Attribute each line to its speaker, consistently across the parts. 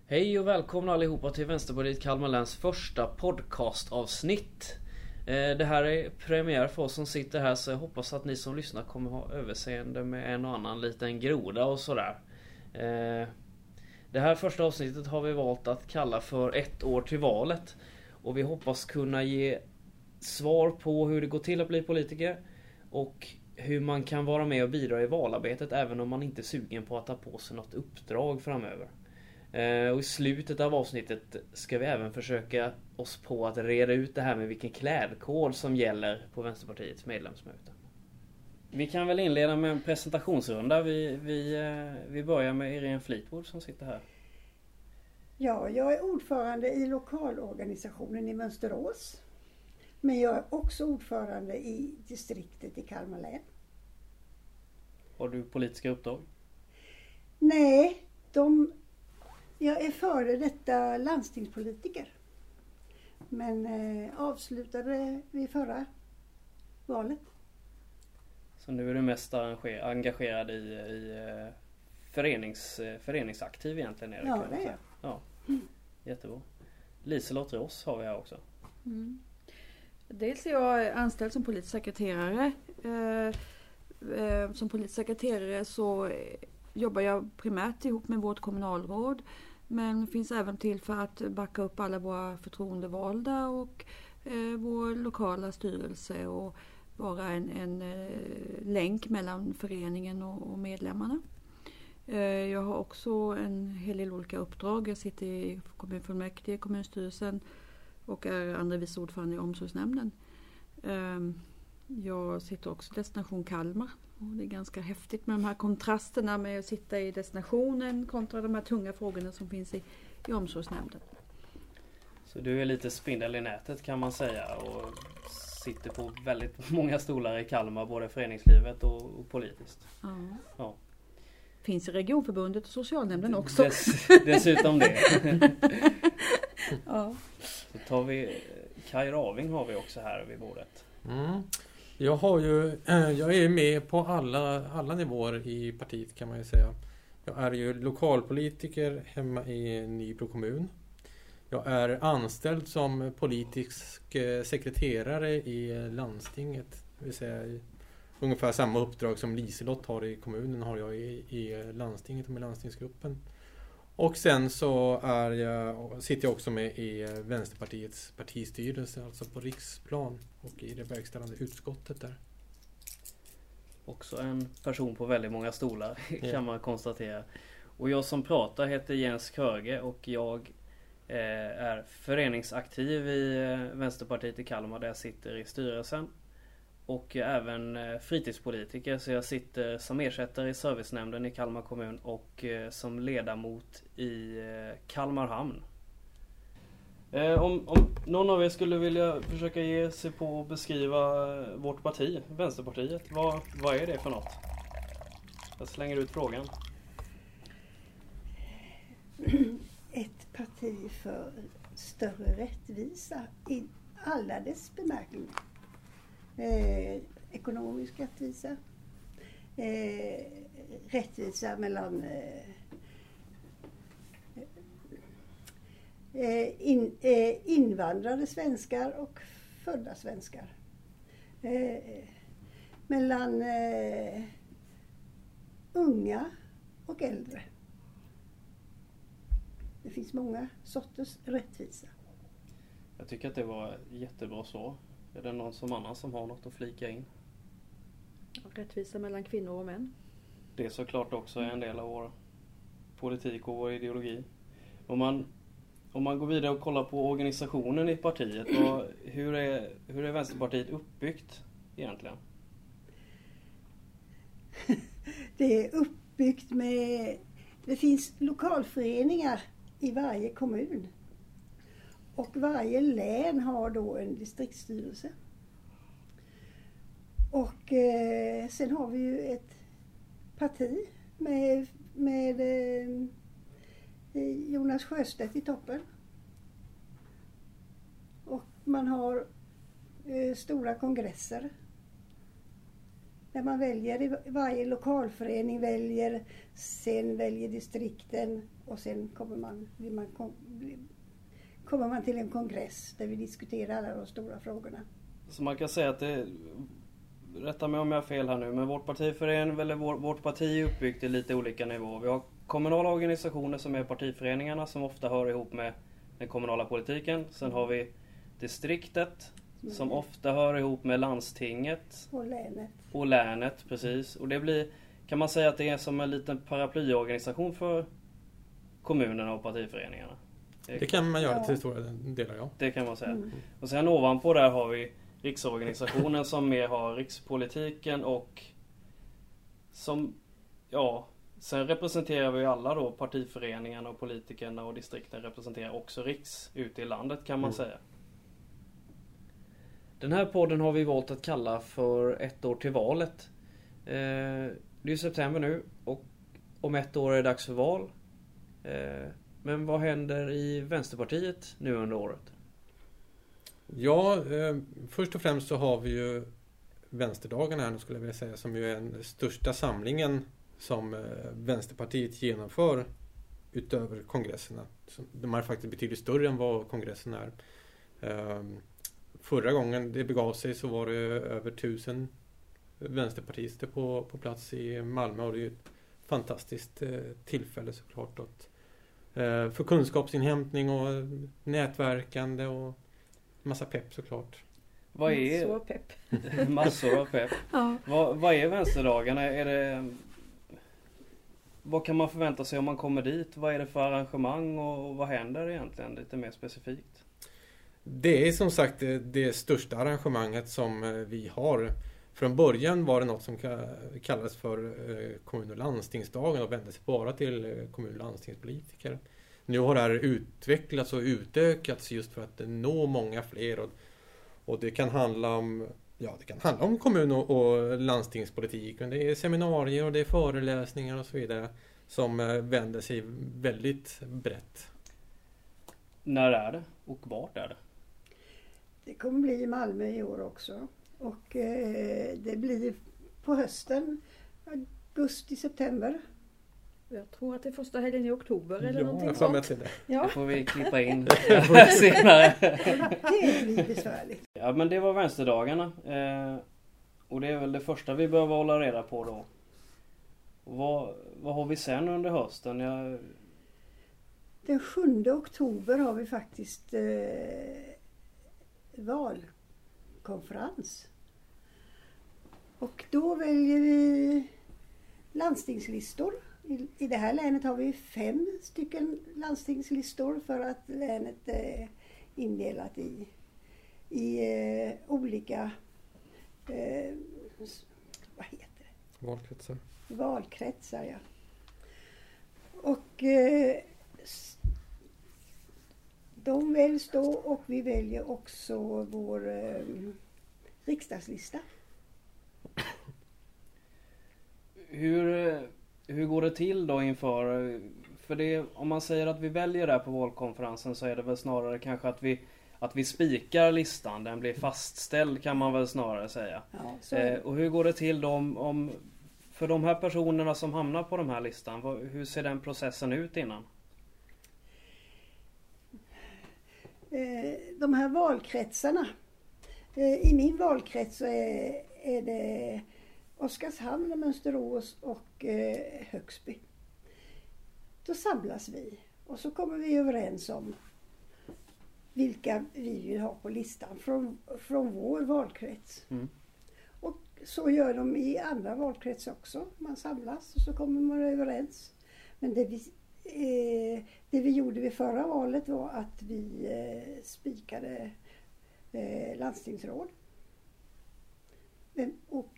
Speaker 1: Hej och välkomna allihopa till Vänsterpartiet Kalmar läns första podcastavsnitt. Det här är premiär för oss som sitter här, så jag hoppas att ni som lyssnar kommer ha överseende med en och annan liten groda och sådär. Det här första avsnittet har vi valt att kalla för 1 år till valet. Och vi hoppas kunna ge svar på hur det går till att bli politiker och hur man kan vara med och bidra i valarbetet även om man inte är sugen på att ta på sig något uppdrag framöver. Och i slutet av avsnittet ska vi även försöka oss på att reda ut det här med vilken klädkod som gäller på Vänsterpartiets medlemsmöte. Vi kan väl inleda med en presentationsrunda. Vi börjar med Irene Fleetwood som sitter här.
Speaker 2: Ja, jag är ordförande i lokalorganisationen i Mönsterås. Men jag är också ordförande i distriktet i Kalmar län.
Speaker 1: Har du politiska uppdrag?
Speaker 2: Nej, jag är före detta landstingspolitiker. Men avslutade vid förra valet.
Speaker 1: Så nu är du mest engagerad i föreningsaktiv egentligen, Erik?
Speaker 2: Ja, det är jag.
Speaker 1: Ja, jättebra. Liselott Ross har vi här också.
Speaker 3: Mm. Dels är jag anställd som politisk sekreterare. Som politisk sekreterare så jobbar jag primärt ihop med vårt kommunalråd. Men finns även till för att backa upp alla våra förtroendevalda och vår lokala styrelse och vara en länk mellan föreningen och medlemmarna. Jag har också en hel del olika uppdrag. Jag sitter i kommunfullmäktige, kommunstyrelsen och är andra vice ordförande i omsorgsnämnden. Jag sitter också i Destination Kalmar. Och det är ganska häftigt med de här kontrasterna med att sitta i destinationen kontra de här tunga frågorna som finns i omsorgsnämnden.
Speaker 1: Så du är lite spindel i nätet kan man säga och sitter på väldigt många stolar i Kalmar, både föreningslivet och politiskt. Ja.
Speaker 3: Finns i regionförbundet och socialnämnden också.
Speaker 1: Dessutom det.
Speaker 3: Ja.
Speaker 1: Så tar vi Kaj Raving har vi också här vid bordet.
Speaker 4: Mm. Jag är med på alla nivåer i partiet kan man ju säga. Jag är ju lokalpolitiker hemma i Nybro kommun. Jag är anställd som politisk sekreterare i landstinget. Det vill säga ungefär samma uppdrag som Liselott har i kommunen har jag i landstinget och med landstingsgruppen. Och sen så sitter jag också med i Vänsterpartiets partistyrelse, alltså på riksplan och i det verkställande utskottet där.
Speaker 1: Också en person på väldigt många stolar kan man konstatera. Och jag som pratar heter Jens Körge och jag är föreningsaktiv i Vänsterpartiet i Kalmar där jag sitter i styrelsen. Och även fritidspolitiker, så jag sitter som ersättare i servicenämnden i Kalmar kommun och som ledamot i Kalmar hamn. Om någon av er skulle vilja försöka ge sig på att beskriva vårt parti, Vänsterpartiet, vad är det för något? Jag slänger ut frågan.
Speaker 2: Ett parti för större rättvisa i alla dess bemärkelser. Ekonomisk rättvisa, rättvisa mellan invandrade svenskar och födda svenskar, mellan unga och äldre. Det finns många sorters rättvisa.
Speaker 1: Jag tycker att det var jättebra så. Är det någon annan som har något att flika in?
Speaker 3: Rättvisa mellan kvinnor och män.
Speaker 1: Det är såklart också en del av vår politik och vår ideologi. Om man går vidare och kollar på organisationen i partiet, hur är Vänsterpartiet uppbyggt egentligen?
Speaker 2: Det är uppbyggt med... Det finns lokalföreningar i varje kommun. Och varje län har då en distriktsstyrelse. Och sen har vi ju ett parti med Jonas Sjöstedt i toppen. Och man har stora kongresser Där man väljer, i varje lokalförening sen väljer distrikten och sen kommer man till en kongress där vi diskuterar alla de stora frågorna.
Speaker 1: Så man kan säga att rätta mig om jag har fel här nu, men vårt partiförening eller vårt parti är uppbyggt i lite olika nivåer. Vi har kommunala organisationer som är partiföreningarna som ofta hör ihop med den kommunala politiken. Sen har vi distriktet som ofta hör ihop med landstinget. Och länet, precis. Och det blir, kan man säga att det är som en liten paraplyorganisation för kommunerna och partiföreningarna.
Speaker 4: Det kan man göra till stora delar, ja.
Speaker 1: Det kan man säga. Och sen ovanpå där har vi riksorganisationen som mer har rikspolitiken och som, sen representerar vi alla då partiföreningarna och politikerna och distrikten representerar också riks ute i landet kan man säga. Den här podden har vi valt att kalla för 1 år till valet. Det är ju september nu och om 1 år är det dags för val. Men vad händer i Vänsterpartiet nu under året?
Speaker 4: Ja, först och främst så har vi ju Vänsterdagarna här nu skulle jag vilja säga som ju är den största samlingen som Vänsterpartiet genomför utöver kongresserna. De är faktiskt betydligt större än vad kongressen är. Förra gången det begav sig så var det över 1000 vänsterpartister på plats i Malmö och det är ett fantastiskt tillfälle såklart för kunskapsinhämtning och nätverkande och massa pepp såklart.
Speaker 3: Massor av pepp.
Speaker 1: Massor av pepp.
Speaker 3: Ja.
Speaker 1: Vad är Vänsterdagarna? Vad kan man förvänta sig om man kommer dit? Vad är det för arrangemang och vad händer egentligen lite mer specifikt?
Speaker 4: Det är som sagt det största arrangemanget som vi har. Från början var det något som kallades för kommun- och landstingsdagen och vände sig bara till kommun- och landstingspolitiker. Nu har det här utvecklats och utökats just för att nå många fler och det kan handla om kommun- och landstingspolitik. Men det är seminarier och det är föreläsningar och så vidare som vänder sig väldigt brett.
Speaker 1: När är det och vart är det?
Speaker 2: Det kommer bli i Malmö i år också. Och det blir på hösten, augusti-september.
Speaker 3: Jag tror att det är första helgen i oktober eller någonting
Speaker 4: jag
Speaker 3: sånt.
Speaker 4: till det.
Speaker 3: Ja,
Speaker 1: Det får vi klippa in senare.
Speaker 2: Det blir besvärligt.
Speaker 1: Ja, men det var Vänsterdagarna. Och det är väl det första vi behöver hålla reda på då. Vad har vi sen under hösten?
Speaker 2: Den 7 oktober har vi faktiskt valkonferens. Och då väljer vi landstingslistor. I det här länet har vi 5 stycken landstingslistor för att länet är indelat i olika vad heter det? Valkretsar, ja. Och de väljs då och vi väljer också vår riksdagslista.
Speaker 1: Hur går det till då inför, för det, om man säger att vi väljer där på valkonferensen så är det väl snarare kanske att vi spikar listan, den blir fastställd kan man väl snarare säga.
Speaker 2: Ja,
Speaker 1: och hur går det till då om för de här personerna som hamnar på den här listan, hur ser den processen ut innan?
Speaker 2: De här valkretsarna, i min valkrets så är det Oskarshamn, Mönsterås och Högsby. Då samlas vi och så kommer vi överens om vilka vi vill ha på listan från vår valkrets. Mm. Och så gör de i andra valkrets också. Man samlas och så kommer man överens. Men det vi gjorde vid förra valet var att vi spikade landstingsråd. Och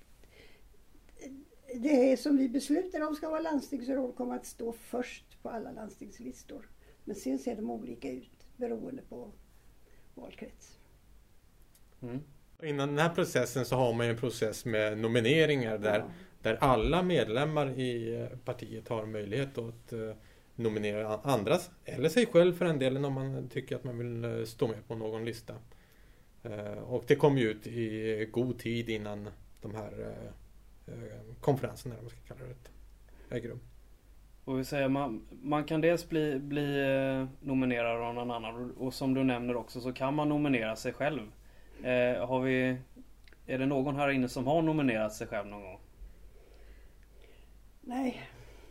Speaker 2: det som vi beslutade om ska vara landstingsråd kommer att stå först på alla landstingslistor. Men sen ser de olika ut beroende på valkrets.
Speaker 4: Mm. Innan den här processen så har man en process med nomineringar där alla medlemmar i partiet har möjlighet att nominera andras eller sig själv för en delen om man tycker att man vill stå med på någon lista. Och det kommer ut i god tid innan de här konferensen, eller vad man ska kalla det, äger rum.
Speaker 1: Och vi säger, man kan dels bli nominerad av någon annan, och som du nämner också så kan man nominera sig själv. Är det någon här inne som har nominerat sig själv någon gång?
Speaker 2: Nej.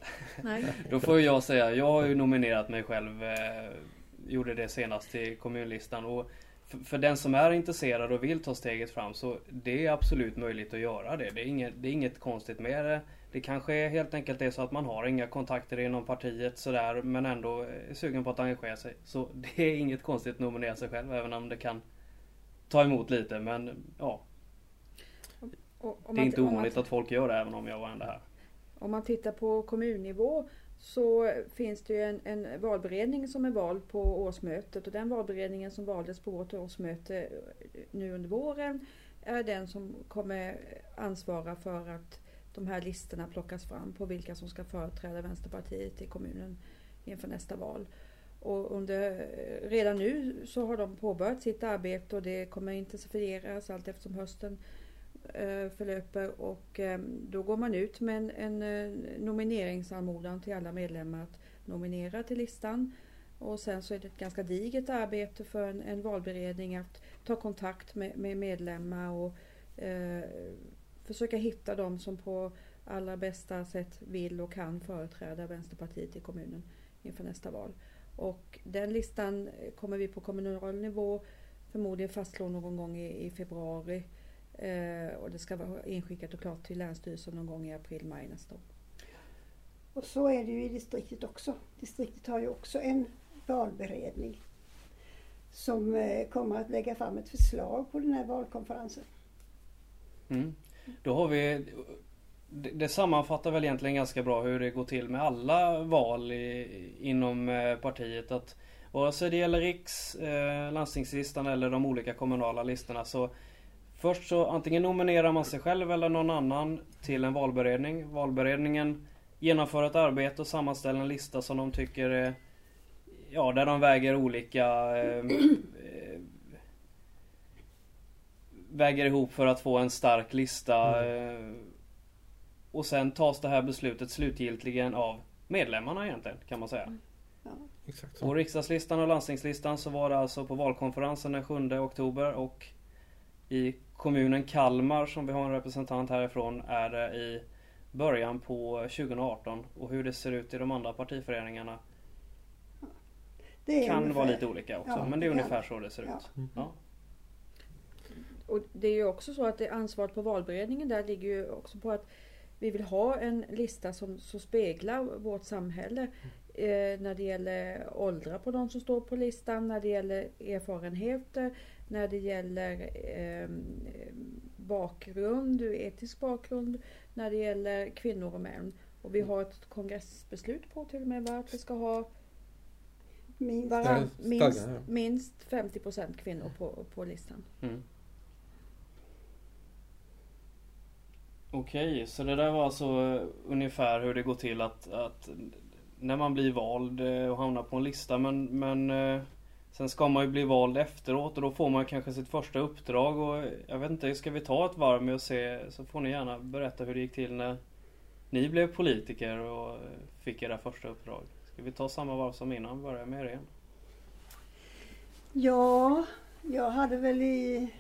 Speaker 1: Då får jag säga, jag har ju nominerat mig själv, gjorde det senast till kommunlistan, och för den som är intresserad och vill ta steget fram, så det är absolut möjligt att göra det. Det är inget konstigt med det. Det kanske helt enkelt är så att man har inga kontakter inom partiet sådär, men ändå är sugen på att engagera sig. Så det är inget konstigt att nominera sig själv, även om det kan ta emot lite, men ja. Det är inte ovanligt att folk gör det, även om jag var ändå här.
Speaker 3: Om man tittar på kommunnivå så finns det ju en valberedning som är vald på årsmötet, och den valberedningen som valdes på vårt årsmöte nu under våren är den som kommer ansvara för att de här listorna plockas fram på vilka som ska företräda Vänsterpartiet i kommunen inför nästa val. Och redan nu så har de påbörjat sitt arbete, och det kommer intensifieras allt eftersom hösten förlöper, och då går man ut med en nomineringsanmodan till alla medlemmar att nominera till listan, och sen så är det ett ganska digert arbete för en valberedning att ta kontakt med medlemmar och försöka hitta dem som på allra bästa sätt vill och kan företräda Vänsterpartiet i kommunen inför nästa val. Och den listan kommer vi på kommunal nivå förmodligen fastslå någon gång i februari. Och det ska vara inskickat och klart till Länsstyrelsen någon gång i april-maj nästa år.
Speaker 2: Och så är det ju i distriktet också. Distriktet har ju också en valberedning som kommer att lägga fram ett förslag på den här valkonferensen.
Speaker 1: Då har vi, det sammanfattar väl egentligen ganska bra hur det går till med alla val inom partiet, att vare sig det gäller landstingslistan eller de olika kommunala listorna, så först så antingen nominerar man sig själv eller någon annan till en valberedning. Valberedningen genomför ett arbete och sammanställer en lista som de tycker är, där de väger olika väger ihop för att få en stark lista. Och sen tas det här beslutet slutgiltigen av medlemmarna egentligen, kan man säga.
Speaker 2: Ja.
Speaker 4: Exakt så.
Speaker 1: På riksdagslistan och landstingslistan så var det alltså på valkonferensen den 7 oktober, och i kommunen Kalmar, som vi har en representant härifrån, är det i början på 2018. Och hur det ser ut i de andra partiföreningarna
Speaker 2: det
Speaker 1: kan
Speaker 2: ungefär
Speaker 1: vara lite olika också, men det är ungefär så det ser ut. Ja.
Speaker 3: Och det är ju också så att det ansvaret på valberedningen där ligger ju också på att vi vill ha en lista som speglar vårt samhälle när det gäller åldrar på de som står på listan, när det gäller erfarenheter, när det gäller bakgrund, etisk bakgrund, när det gäller kvinnor och män. Och vi har ett kongressbeslut på till och med att vi ska ha minst 50% kvinnor på listan.
Speaker 1: Okej, så det där var alltså ungefär hur det går till att när man blir vald och hamnar på en lista, men sen ska man ju bli vald efteråt, och då får man kanske sitt första uppdrag, och jag vet inte, ska vi ta ett varv med och se, så får ni gärna berätta hur det gick till när ni blev politiker och fick era första uppdrag. Ska vi ta samma varv som innan, börja med er igen?
Speaker 2: Ja, jag hade väl i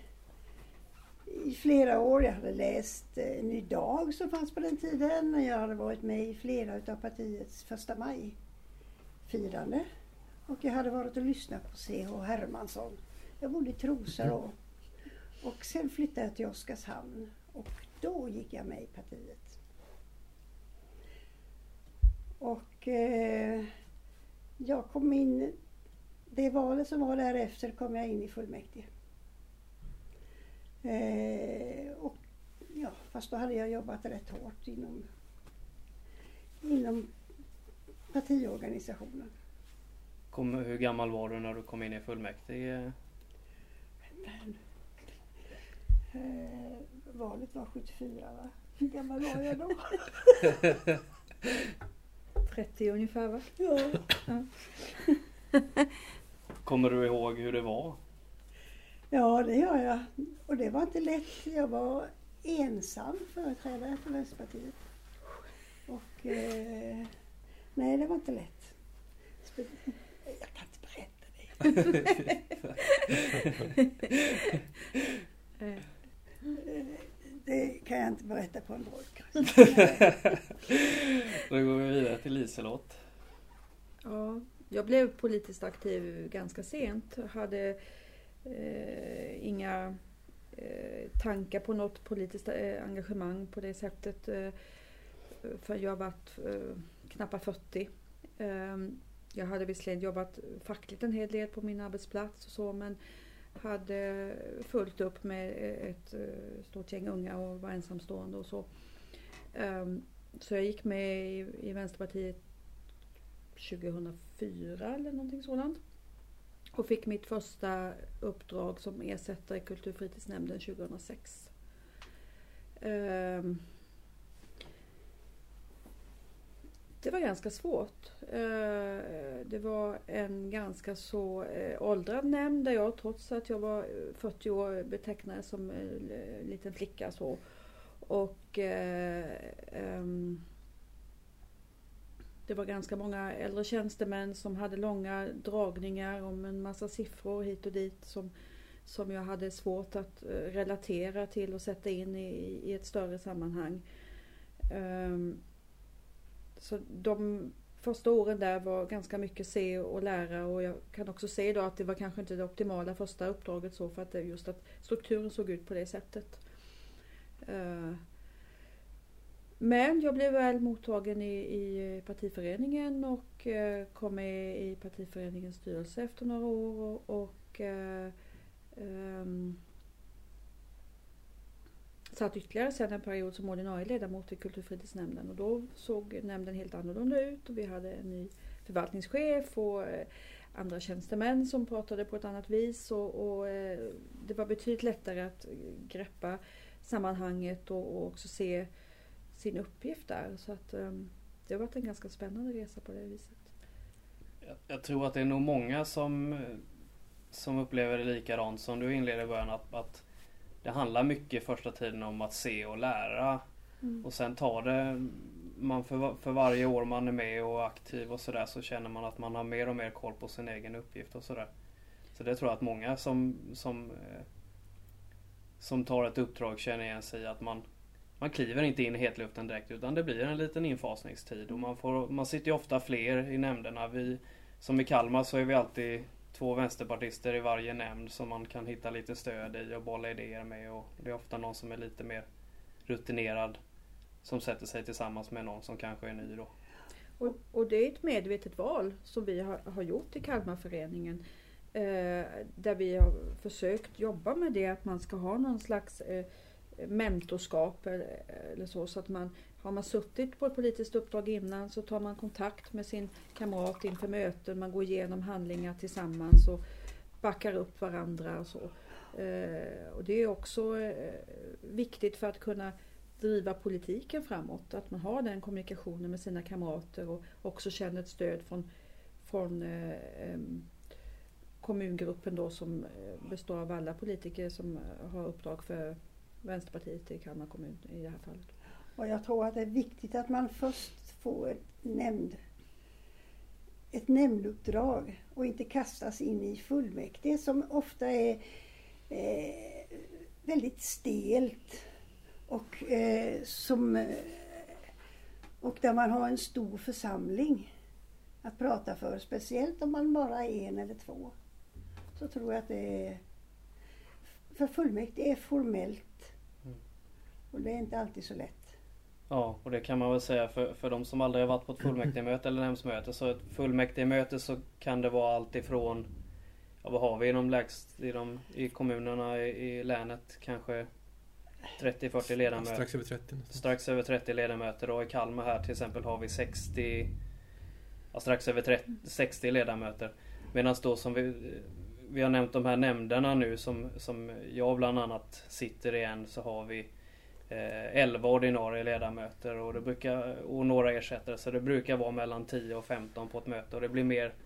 Speaker 2: flera år, jag hade läst Ny Dag som fanns på den tiden. Jag hade varit med i flera utav partiets 1 maj-firande. Och jag hade varit och lyssnat på C.H. Hermansson. Jag bodde i Trosa då. Och sen flyttade jag till Oskarshamn. Och då gick jag med i partiet. Och jag kom in, det valet som var därefter kom jag in i fullmäktige. Och ja, fast då hade jag jobbat rätt hårt inom partiorganisationen.
Speaker 1: Hur gammal var du när du kom in i fullmäktige?
Speaker 2: Valet var 74, va? Hur gammal var jag då?
Speaker 3: 30 ungefär, va?
Speaker 2: Ja.
Speaker 1: Kommer du ihåg hur det var?
Speaker 2: Ja, det gör jag. Och det var inte lätt. Jag var ensam företrädare för Vänsterpartiet. Och nej, det var inte lätt. Jag kan inte berätta det. Det kan jag inte berätta på en broadcast.
Speaker 1: Då går vi vidare till Liselott.
Speaker 3: Ja, jag blev politiskt aktiv ganska sent. Hade inga tankar på något politiskt engagemang på det sättet. För jag var knappt 40. Jag hade visserligen jobbat fackligt en hel del på min arbetsplats och så, men hade fullt upp med ett stort gäng unga och var ensamstående och så. Så jag gick med i Vänsterpartiet 2004 eller någonting sådant. Och fick mitt första uppdrag som ersättare i kulturfritidsnämnden 2006. Det var ganska svårt. Det var en ganska så åldrad nämnd där jag, trots att jag var 40 år, betecknades som en liten flicka. Så. Och det var ganska många äldre tjänstemän som hade långa dragningar om en massa siffror hit och dit som jag hade svårt att relatera till och sätta in i ett större sammanhang. Så de första åren där var ganska mycket se och lära, och jag kan också se då att det var kanske inte det optimala första uppdraget, så för att det just att strukturen såg ut på det sättet. Men jag blev väl mottagen i partiföreningen och kom med i partiföreningens styrelse efter några år och satt ytterligare sedan en period som ordinarie ledamot i kulturfritidsnämnden, och då såg nämnden helt annorlunda ut och vi hade en ny förvaltningschef och andra tjänstemän som pratade på ett annat vis, och det var betydligt lättare att greppa sammanhanget och också se sin uppgift där. Så att det har varit en ganska spännande resa på det viset.
Speaker 1: Jag tror att det är nog många som upplever det likadant som du inledde i början, att det handlar mycket första tiden om att se och lära. Och sen tar det, man för varje år man är med och aktiv och sådär, så känner man att man har mer och mer koll på sin egen uppgift och sådär. Så det tror jag att många som tar ett uppdrag känner igen sig i, att man kliver inte in i hetluften direkt, utan det blir en liten infasningstid, och man sitter ju ofta fler i nämnderna. Som i Kalmar så är vi alltid 2 vänsterpartister i varje nämnd som man kan hitta lite stöd i och bolla idéer med, och det är ofta någon som är lite mer rutinerad som sätter sig tillsammans med någon som kanske är ny då.
Speaker 3: Och det är ett medvetet val som vi har gjort i Kalmarföreningen, där vi har försökt jobba med det, att man ska ha någon slags mentorskap eller så att har man suttit på ett politiskt uppdrag innan, så tar man kontakt med sin kamrat inför möten, man går igenom handlingar tillsammans och backar upp varandra och så. Och det är också viktigt för att kunna driva politiken framåt, att man har den kommunikationen med sina kamrater och också känner ett stöd från kommungruppen då, som består av alla politiker som har uppdrag för Vänsterpartiet i Kalmar kommun i det här fallet.
Speaker 2: Och jag tror att det är viktigt att man först får ett nämnduppdrag och inte kastas in i fullmäktige, som ofta är väldigt stelt och där man har en stor församling att prata för, speciellt om man bara är 1 eller 2. Så tror jag att det är, för fullmäktige är formellt. Och det är inte alltid så lätt.
Speaker 1: Ja, och det kan man väl säga för de som aldrig har varit på ett fullmäktigemöte eller nämndsmöte. Så ett fullmäktigemöte så kan det vara allt ifrån, vad har vi i kommunerna i länet, kanske 30-40 ledamöter.
Speaker 4: Strax över 30.
Speaker 1: Strax över 30 ledamöter, och i Kalmar här till exempel har vi strax över 60 ledamöter. Medan då som vi har nämnt de här nämnderna nu som jag bland annat sitter i en, så har vi 11 ordinarie ledamöter och några ersättare, så det brukar vara mellan 10 och 15 på ett möte, och det blir mer,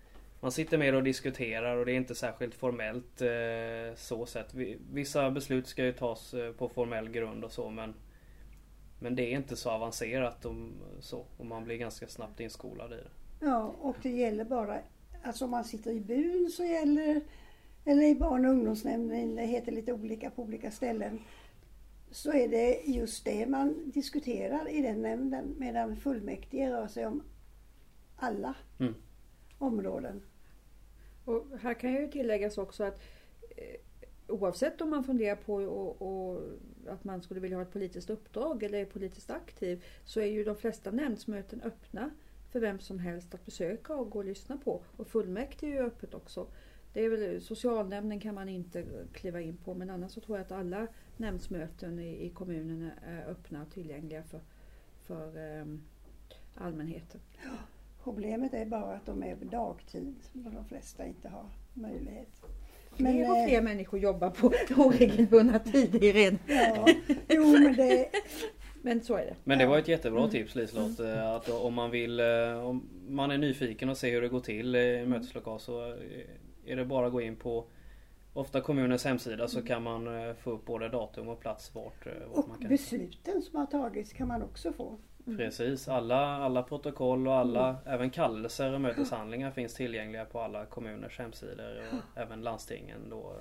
Speaker 1: man sitter med och diskuterar och det är inte särskilt formellt så sett. Vissa beslut ska ju tas på formell grund och så, men det är inte så avancerat och man blir ganska snabbt inskolad i det.
Speaker 2: Ja, och det gäller bara, alltså om man sitter i byn så gäller, eller i barn- och ungdomsnämnden, det heter lite olika på olika ställen, så är det just det man diskuterar i den nämnden, medan fullmäktige rör sig om alla områden.
Speaker 3: Och här kan ju tilläggas också att oavsett om man funderar på och att man skulle vilja ha ett politiskt uppdrag eller är politiskt aktiv, så är ju de flesta nämndsmöten öppna för vem som helst att besöka och gå och lyssna på. Och fullmäktige är ju öppet också. Det är väl, socialnämnden kan man inte kliva in på, men annars så tror jag att alla nämndsmöten i kommunen är öppna och tillgängliga för allmänheten.
Speaker 2: Ja, problemet är bara att de är på dagtid och de flesta inte har möjlighet.
Speaker 3: Fler och fler människor jobbar på oregelbundna tider redan.
Speaker 2: Ja, jo men det...
Speaker 3: Men så är det.
Speaker 1: Men det var ett jättebra tips, Liselott, att om man är nyfiken och ser hur det går till i möteslokal, så är det bara att gå in på ofta kommunens hemsida, så kan man få upp både datum och plats vart
Speaker 2: och
Speaker 1: man kan.
Speaker 2: Besluten som har tagits kan man också få.
Speaker 1: Precis, alla protokoll och även kallelser och möteshandlingar finns tillgängliga på alla kommuners hemsidor och även landstingen då.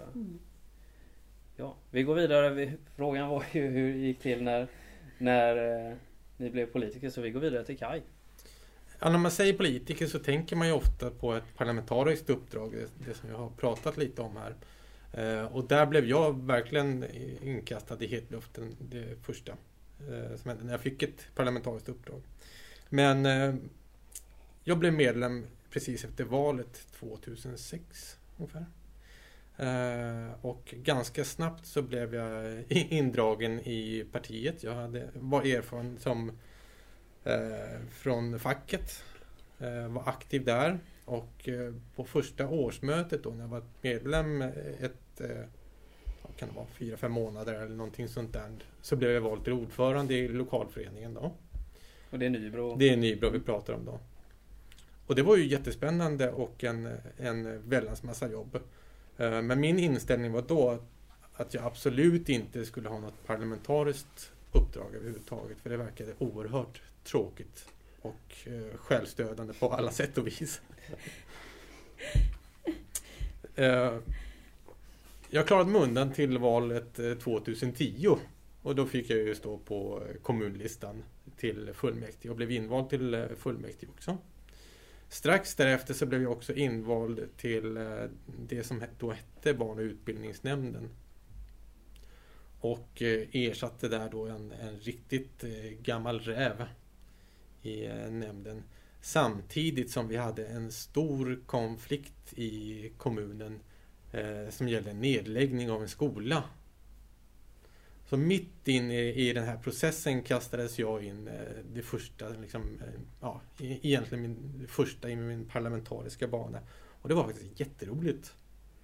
Speaker 1: Ja, vi går vidare. Frågan var ju hur det gick till när ni blev politiker, så vi går vidare till Kaj.
Speaker 4: Ja, när man säger politiker så tänker man ju ofta på ett parlamentariskt uppdrag, det som jag har pratat lite om här. Och där blev jag verkligen inkastad i hetluften det första som hände när jag fick ett parlamentariskt uppdrag. Men jag blev medlem precis efter valet 2006 ungefär. Och ganska snabbt så blev jag indragen i partiet. Jag var erfaren från facket, var aktiv där, och på första årsmötet då när jag var medlem kan det vara 4-5 månader eller någonting sånt där, så blev jag vald till ordförande i lokalföreningen då.
Speaker 1: Och det är Nybro?
Speaker 4: Det är Nybro vi pratar om då. Och det var ju jättespännande och en väldans massa jobb. Men min inställning var då att jag absolut inte skulle ha något parlamentariskt uppdrag överhuvudtaget, för det verkade oerhört tråkigt och självstödande på alla sätt och vis. Jag klarade mig undan till valet 2010 och då fick jag ju stå på kommunlistan till fullmäktige och blev invald till fullmäktige också. Strax därefter så blev jag också invald till det som då hette barn- och utbildningsnämnden. Och ersatte där då en riktigt gammal räv i nämnden. Samtidigt som vi hade en stor konflikt i kommunen som gällde nedläggning av en skola. Så mitt in i den här processen kastades jag in det första, egentligen det första i min parlamentariska bana. Och det var faktiskt jätteroligt.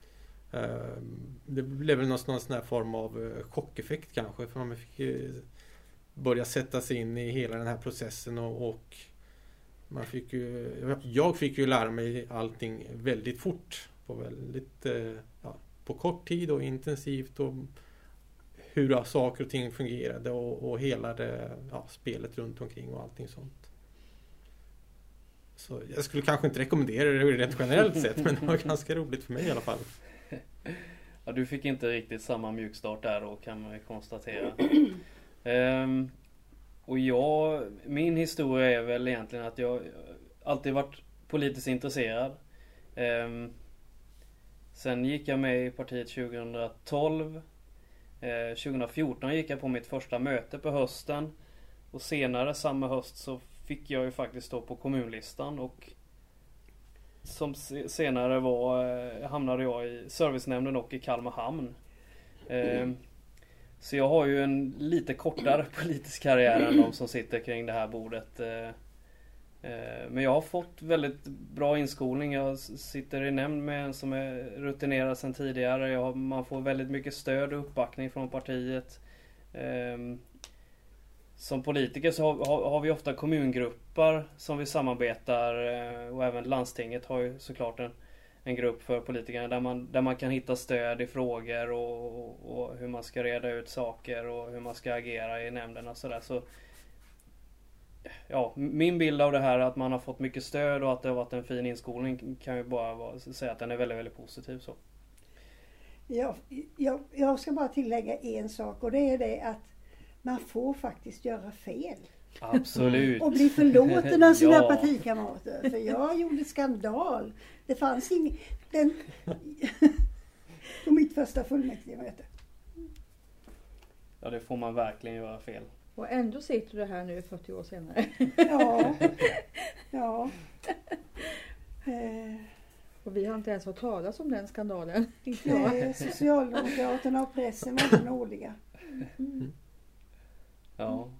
Speaker 4: Det blev väl någon sån här form av chockeffekt kanske, för man fick börja sätta sig in i hela den här processen och jag fick ju lära mig allting väldigt fort på kort tid och intensivt, och hur saker och ting fungerade och hela det spelet runt omkring och allting sånt. Så jag skulle kanske inte rekommendera det rent generellt sett, men det var ganska roligt för mig i alla fall.
Speaker 1: Ja, du fick inte riktigt samma mjukstart där då, kan man konstatera. Och min historia är väl egentligen att jag alltid varit politiskt intresserad. Sen gick jag med i partiet 2012. 2014 gick jag på mitt första möte på hösten. Och senare samma höst så fick jag ju faktiskt stå på kommunlistan. Och som senare hamnade jag i servicenämnden och i Kalmar hamn. Så jag har ju en lite kortare politisk karriär än de som sitter kring det här bordet. Men jag har fått väldigt bra inskolning. Jag sitter i nämnd med en som är rutinerad sedan tidigare. Man får väldigt mycket stöd och uppbackning från partiet. Som politiker så har vi ofta kommungrupper som vi samarbetar, och även landstinget har ju såklart en grupp för politikerna där man kan hitta stöd i frågor och hur man ska reda ut saker och hur man ska agera i nämnden och sådär. Så ja, min bild av det här är att man har fått mycket stöd och att det har varit en fin inskolning, kan ju bara säga att den är väldigt, väldigt positiv så.
Speaker 2: Jag ska bara tillägga en sak, och det är det att man får faktiskt göra fel.
Speaker 1: Absolut.
Speaker 2: Och bli förlåten av sina partikamrater. För jag gjorde skandal. Det fanns ingen... på mitt första fullmäktigemöte.
Speaker 1: Ja, det får man verkligen göra fel.
Speaker 3: Och ändå sitter du här nu 40 år senare.
Speaker 2: Ja.
Speaker 3: Och vi har inte ens hört talas om den skandalen.
Speaker 2: Socialdemokraterna och pressen var inte nådiga.
Speaker 1: Ja.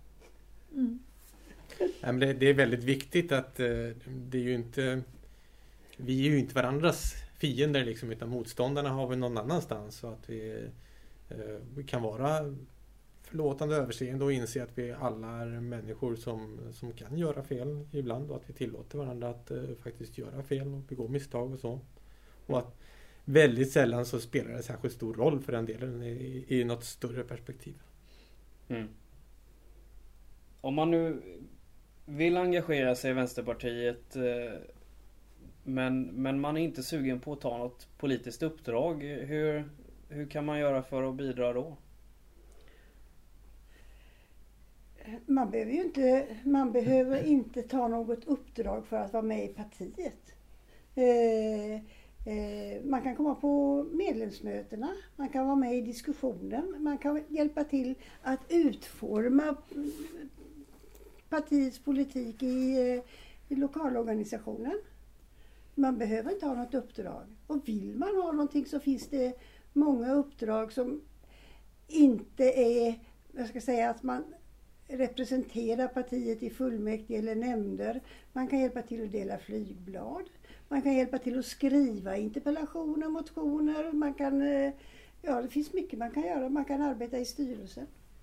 Speaker 4: Men det är väldigt viktigt att det är ju inte, vi är ju inte varandras fiender liksom, utan motståndarna har vi någon annanstans, så att vi kan vara förlåtande och överseende och inse att vi alla är människor som kan göra fel ibland, och att vi tillåter varandra att faktiskt göra fel och begå misstag och så. Och att väldigt sällan så spelar det särskilt stor roll för den delen i något större perspektiv.
Speaker 1: Om man nu vill engagera sig i Vänsterpartiet men man är inte sugen på att ta något politiskt uppdrag, hur kan man göra för att bidra då?
Speaker 2: Man behöver inte ta något uppdrag för att vara med i partiet. Man kan komma på medlemsmötena, man kan vara med i diskussionen, man kan hjälpa till att utforma partiets politik i lokalorganisationen. Man behöver inte ha något uppdrag. Och vill man ha någonting så finns det många uppdrag som inte är, jag ska säga, att man representerar partiet i fullmäktige eller nämnder. Man kan hjälpa till att dela flygblad. Man kan hjälpa till att skriva interpellationer, motioner. Man kan, det finns mycket man kan göra. Man kan arbeta i styrelsen.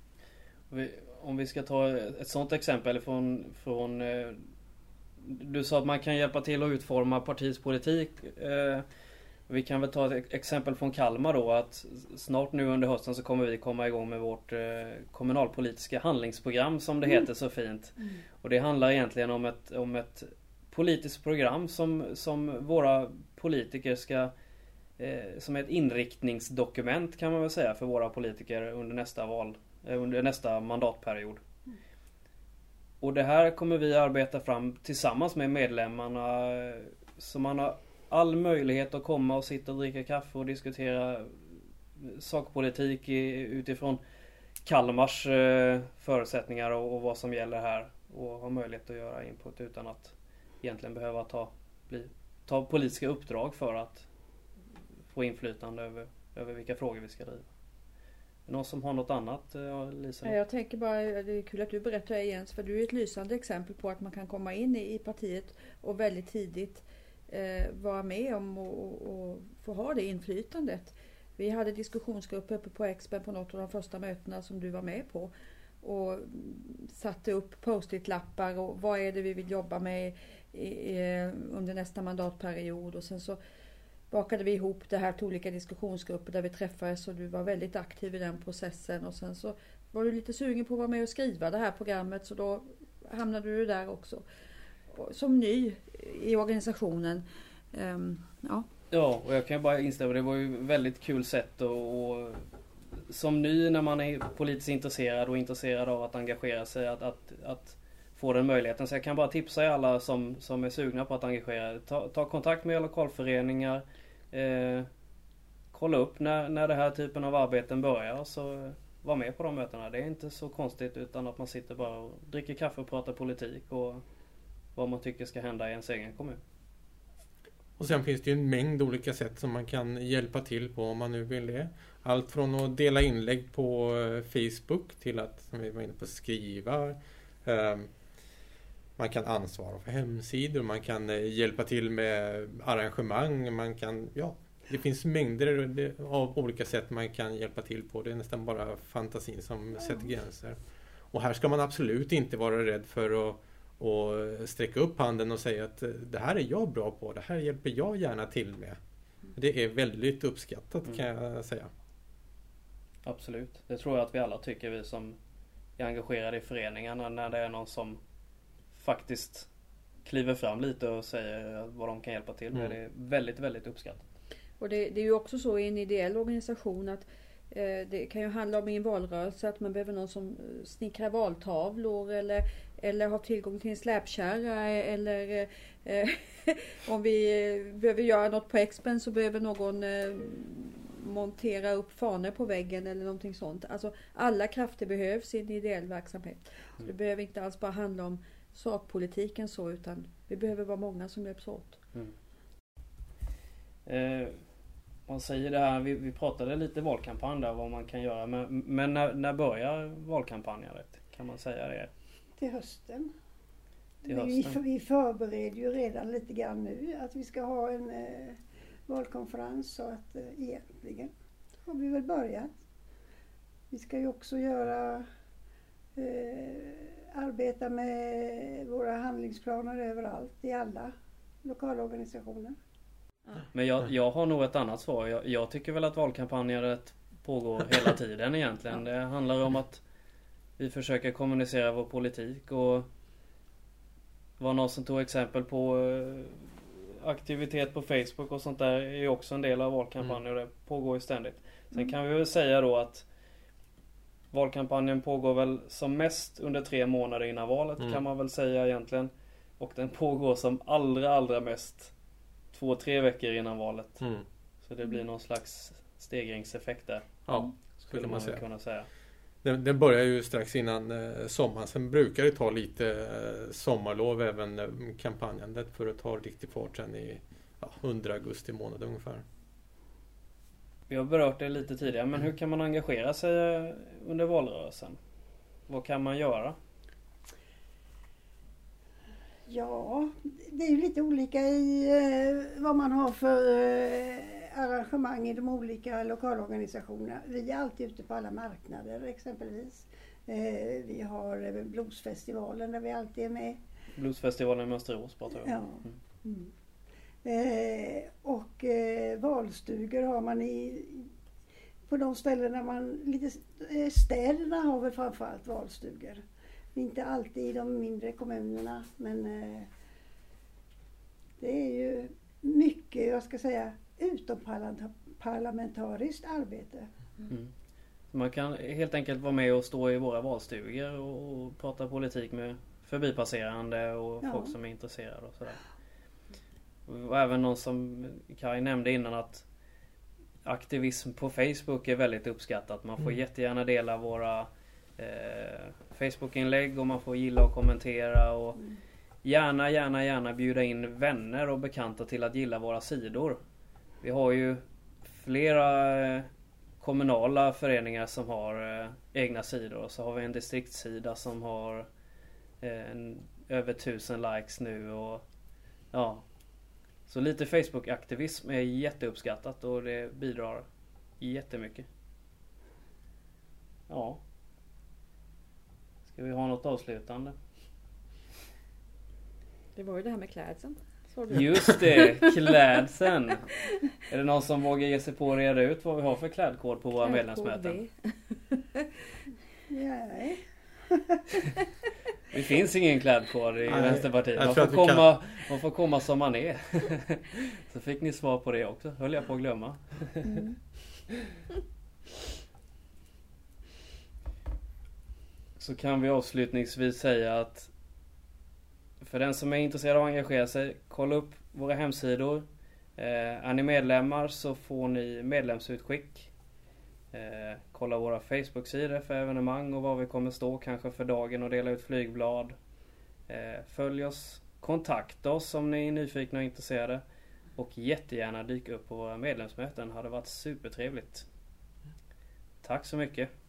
Speaker 1: Om vi ska ta ett sådant exempel från du sa att man kan hjälpa till att utforma partiets politik. Vi kan väl ta ett exempel från Kalmar då, att snart nu under hösten så kommer vi komma igång med vårt kommunalpolitiska handlingsprogram, som det heter så fint. Och det handlar egentligen om ett politiskt program som våra politiker ska, som är ett inriktningsdokument kan man väl säga för våra politiker under nästa mandatperiod. Och det här kommer vi arbeta fram tillsammans med medlemmarna, så man har all möjlighet att komma och sitta och dricka kaffe och diskutera sakpolitik utifrån Kalmars förutsättningar och vad som gäller här, och ha möjlighet att göra input utan att egentligen behöva ta politiska uppdrag för att få inflytande över vilka frågor vi ska driva. Någon som har något annat, Lisa?
Speaker 3: Jag tänker bara, det är kul att du berättar det, Jens, för du är ett lysande exempel på att man kan komma in i partiet och väldigt tidigt vara med om och få ha det inflytandet. Vi hade diskussionsgrupper uppe på Expen på något av de första mötena som du var med på, och satte upp post-it-lappar och vad är det vi vill jobba med under nästa mandatperiod, och sen så bakade vi ihop det här till olika diskussionsgrupper där vi träffades, och du var väldigt aktiv i den processen, och sen så var du lite sugen på att vara med och skriva det här programmet, så då hamnade du där också som ny i organisationen.
Speaker 1: Ja, och jag kan bara instämma, det var ju väldigt kul sätt och som ny när man är politiskt intresserad och intresserad av att engagera sig att få den möjligheten. Så jag kan bara tipsa alla som är sugna på att engagera. Ta kontakt med lokalföreningar. Kolla upp när det här typen av arbeten börjar, så var med på de mötena. Det är inte så konstigt, utan att man sitter bara och dricker kaffe och pratar politik och vad man tycker ska hända i ens egen kommun.
Speaker 4: Och sen finns det ju en mängd olika sätt som man kan hjälpa till på om man nu vill det. Allt från att dela inlägg på Facebook till att, som vi var inne på, skriva. Man kan ansvara för hemsidor, man kan hjälpa till med arrangemang, man kan, det finns mängder av olika sätt man kan hjälpa till på. Det är nästan bara fantasin som sätter gränser. Och här ska man absolut inte vara rädd för och sträcka upp handen och säga att det här är jag bra på, det här hjälper jag gärna till med. Det är väldigt uppskattat kan jag säga.
Speaker 1: Absolut. Det tror jag att vi alla tycker, vi som är engagerade i föreningarna, när det är någon som faktiskt kliver fram lite och säger vad de kan hjälpa till med. Det är väldigt, väldigt uppskattat.
Speaker 3: Och det är ju också så i en ideell organisation att det kan ju handla om i en valrörelse att man behöver någon som snickrar valtavlor eller har tillgång till en släpkärra eller om vi behöver göra något på Expen så behöver någon montera upp fanor på väggen eller någonting sånt. Alltså alla krafter behövs i en ideell verksamhet. Så det behöver inte alls bara handla om sakpolitiken så, utan vi behöver vara många som hjälps åt.
Speaker 1: Man säger det här, vi pratade lite valkampanj där, vad man kan göra. Men när börjar valkampanjandet? Kan man säga det?
Speaker 2: Till hösten.
Speaker 1: Till hösten.
Speaker 2: Vi förbereder ju redan lite grann nu att vi ska ha en valkonferens, så att egentligen har vi väl börjat. Vi ska ju också arbeta med våra handlingsplaner överallt i alla lokalorganisationer.
Speaker 1: Men jag har nog ett annat svar. Jag tycker väl att valkampanjandet pågår hela tiden egentligen. Det handlar om att vi försöker kommunicera vår politik, och var någon som tog exempel på aktivitet på Facebook och sånt där är ju också en del av valkampanjen, och det pågår ju ständigt. Sen kan vi väl säga då att valkampanjen pågår väl som mest under 3 månader innan valet kan man väl säga egentligen. Och den pågår som allra mest 2-3 veckor innan valet. Så det blir någon slags stegringseffekt där.
Speaker 4: Ja,
Speaker 1: skulle man kunna säga.
Speaker 4: Den börjar ju strax innan sommaren. Sen brukar det ta lite sommarlov även kampanjandet för att ta riktig fart sen i under augusti månad ungefär.
Speaker 1: Vi har berört det lite tidigare, men hur kan man engagera sig under valrörelsen? Vad kan man göra?
Speaker 2: Ja, det är ju lite olika i vad man har för arrangemang i de olika lokalorganisationerna. Vi är alltid ute på alla marknader exempelvis. Vi har bluesfestivalen där vi alltid är med.
Speaker 1: Bluesfestivalen i Mönsterås pratar vi om.
Speaker 2: Ja. Och valstugor har man på de ställena städerna har väl framförallt valstugor. Inte alltid i de mindre kommunerna, men det är ju mycket, jag ska säga, utomparlamentariskt arbete.
Speaker 1: Man kan helt enkelt vara med och stå i våra valstugor och prata politik med förbipasserande och folk som är intresserade och sådär. Och även någon som Kaj nämnde innan, att aktivism på Facebook är väldigt uppskattat. Man får jättegärna dela våra Facebook-inlägg, och man får gilla och kommentera, och gärna bjuda in vänner och bekanta till att gilla våra sidor. Vi har ju flera kommunala föreningar som har egna sidor, och så har vi en distriktssida som har över 1000 likes nu, och så lite Facebook-aktivism är jätteuppskattat, och det bidrar jättemycket. Ja. Ska vi ha något avslutande?
Speaker 3: Det var ju det här med klädseln.
Speaker 1: Just det, klädseln. Är det någon som vågar ge sig på att reda ut vad vi har för klädkod på våra medlemsmöten?
Speaker 2: Nej.
Speaker 1: Det finns ingen klädkod i Vänsterpartiet. Man får komma som man är. Så fick ni svar på det också. Höll jag på att glömma. Så kan vi avslutningsvis säga att för den som är intresserad av att engagera sig, kolla upp våra hemsidor. Är ni medlemmar så får ni medlemsutskick. Kolla våra Facebook-sidor för evenemang och var vi kommer stå kanske för dagen, och dela ut flygblad. Följ oss, kontakta oss om ni är nyfikna och intresserade. Och jättegärna dyka upp på våra medlemsmöten. Det hade varit supertrevligt. Tack så mycket.